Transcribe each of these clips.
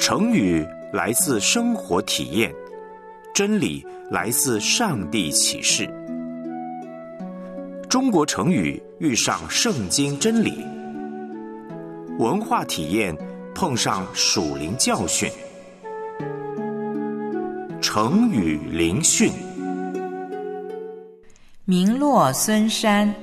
成语来自生活体验，真理来自上帝启示。中国成语遇上圣经真理，文化体验碰上属灵教训。成语灵训。 名落孙山。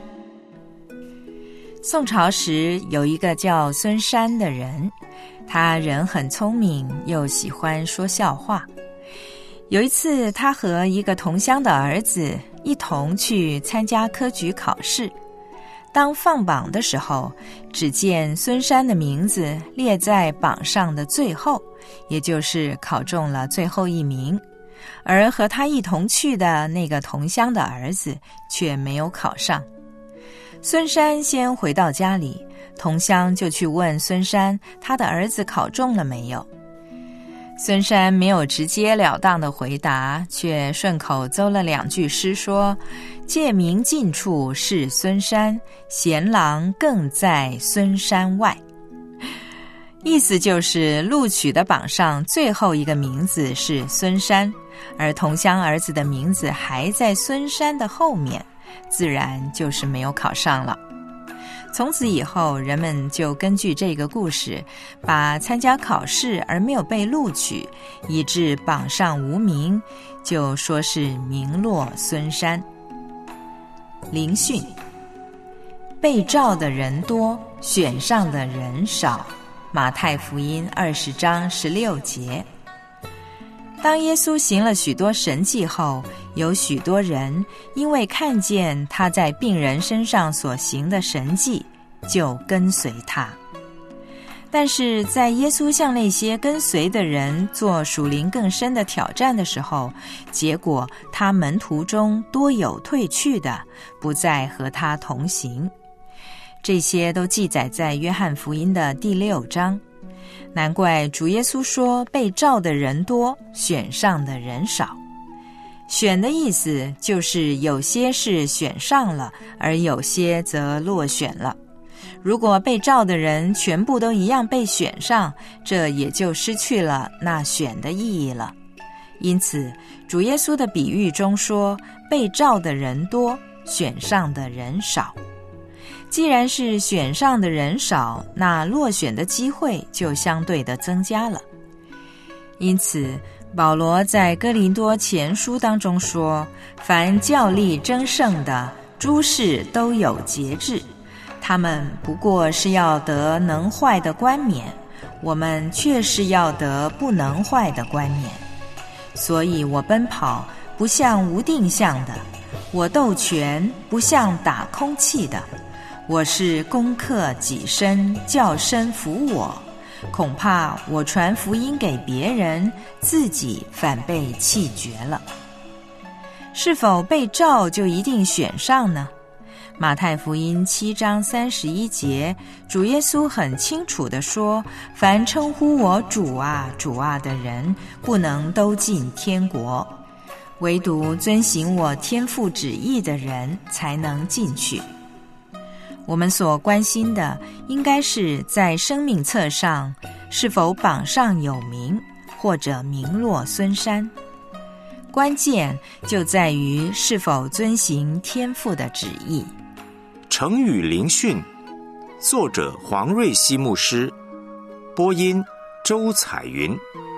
宋朝时有一个叫孙山的人，他人很聪明，又喜欢说笑话。有一次，他和一个同乡的儿子一同去参加科举考试。当放榜的时候，只见孙山的名字列在榜上的最后，也就是考中了最后一名。而和他一同去的那个同乡的儿子却没有考上。孙山先回到家里，同乡就去问孙山他的儿子考中了没有。孙山没有直截了当的回答，却顺口诌了2句诗说：借名近处是孙山，贤郎更在孙山外。意思就是录取的榜上最后一个名字是孙山，而同乡儿子的名字还在孙山的后面，自然就是没有考上了。从此以后，人们就根据这个故事，把参加考试而没有被录取，以致榜上无名，就说是名落孙山。灵训。被召的人多，选上的人少。马太福音20章16节。当耶稣行了许多神迹后，有许多人因为看见他在病人身上所行的神迹，就跟随他。但是在耶稣向那些跟随的人做属灵更深的挑战的时候，结果他门徒中多有退去的，不再和他同行。这些都记载在约翰福音的第6章。难怪主耶稣说被召的人多，选上的人少。选的意思就是有些是选上了，而有些则落选了。如果被召的人全部都一样被选上，这也就失去了那选的意义了。因此主耶稣的比喻中说被召的人多，选上的人少。既然是选上的人少，那落选的机会就相对的增加了。因此保罗在哥林多前书当中说，凡较力争胜的，诸事都有节制，他们不过是要得能坏的冠冕，我们却是要得不能坏的冠冕。所以我奔跑不像无定向的，我斗拳不像打空气的，我是攻克己身，叫身服我，恐怕我传福音给别人，自己反被弃绝了。是否被召就一定选上呢？马太福音7章31节，主耶稣很清楚地说，凡称呼我主啊主啊的人，不能都进天国，唯独遵行我天父旨意的人才能进去。我们所关心的应该是在生命册上是否榜上有名，或者名落孙山。关键就在于是否遵行天父的旨意。 成语灵训，作者黄瑞希牧师，播音周彩云。